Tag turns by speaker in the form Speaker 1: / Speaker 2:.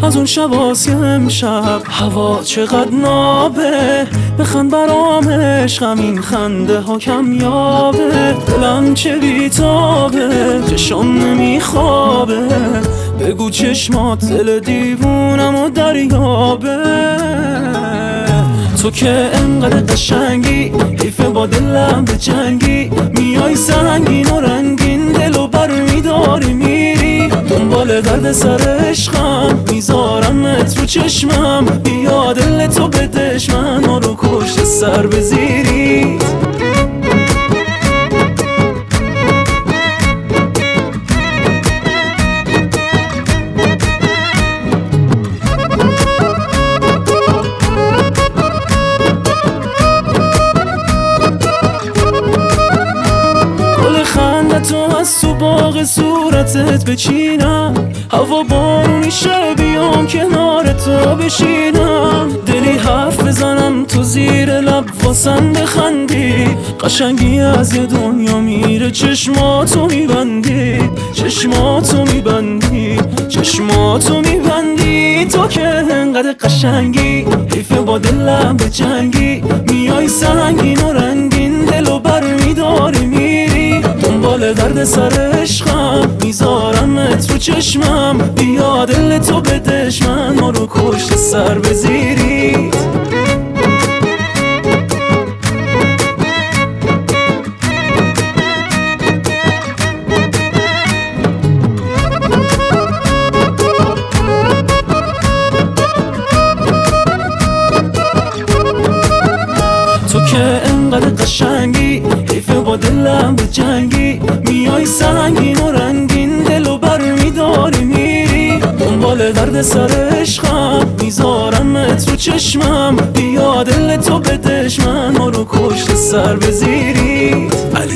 Speaker 1: از اون شباسی امشب هوا چقدر نابه، بخند برام عشقم این خنده ها کمیابه. دلم چه بیتابه، چشم نمیخوابه، بگو چشمات دل دیوونم و دریابه. تو که انقدر قشنگی، حیف با دلم به جنگی، میای سنگین و رنگین دلو بر میداری میری. دنبال درد سر عشقم میذارمت رو چشمم، بیا دل تو بدش من رو کشت سر بزیری. تو از تو باغ صورتت بچینم، هوا بارونی شه بیام کنار تو بشینم. دلی حرف بزنم تو زیر لب واسم بخندی، قشنگی از یه دنیا میره چشماتو میبندی، چشماتو میبندی، چشماتو میبندی. تو که انقدر قشنگی، حیف با دلم به جنگی، میای سنگین و رنگین دلو بر میداری میری. دنبال درد سر عشقم میذارمت رو چشمم، بیا دل تو بدش من رو کشت سر بزیری. تو که انقدر قشنگی، حیف با دلم به جنگی، میای سنگین و رنگین دلو بر میداری میری. دنبال درد سر عشقم میذارمت رو چشمم، بیا دل تو بدش من رو کشت سر بزیری.